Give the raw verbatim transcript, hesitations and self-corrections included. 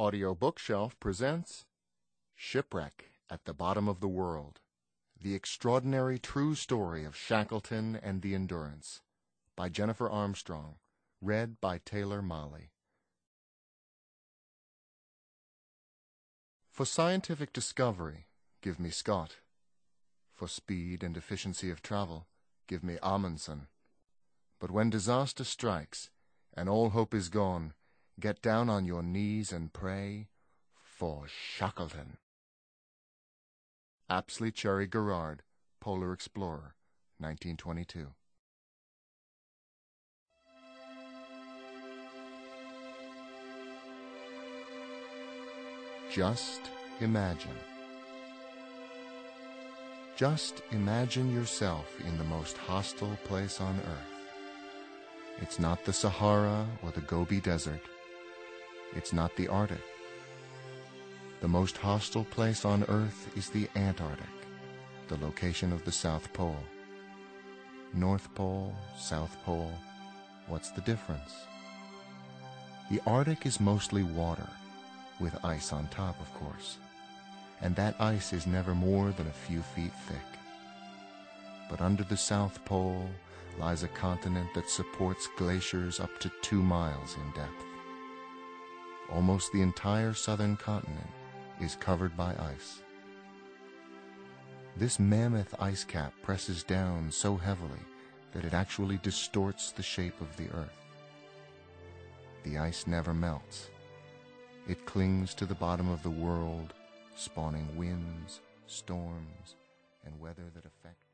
Audio Bookshelf presents Shipwreck at the Bottom of the World, The Extraordinary True Story of Shackleton and the Endurance, by Jennifer Armstrong, read by Taylor Mali. For scientific discovery, give me Scott. For speed and efficiency of travel, give me Amundsen. But when disaster strikes, and all hope is gone, get down on your knees and pray for Shackleton. Apsley Cherry Garrard, Polar Explorer, nineteen twenty-two. Just imagine. Just imagine yourself in the most hostile place on earth. It's not the Sahara or the Gobi Desert. It's not the Arctic. The most hostile place on Earth is the Antarctic, the location of the South Pole. North Pole, South Pole, what's the difference? The Arctic is mostly water, with ice on top, of course, and that ice is never more than a few feet thick. But under the South Pole lies a continent that supports glaciers up to two miles in depth. Almost the entire southern continent is covered by ice. This mammoth ice cap presses down so heavily that it actually distorts the shape of the Earth. The ice never melts. It clings to the bottom of the world, spawning winds, storms, and weather that affect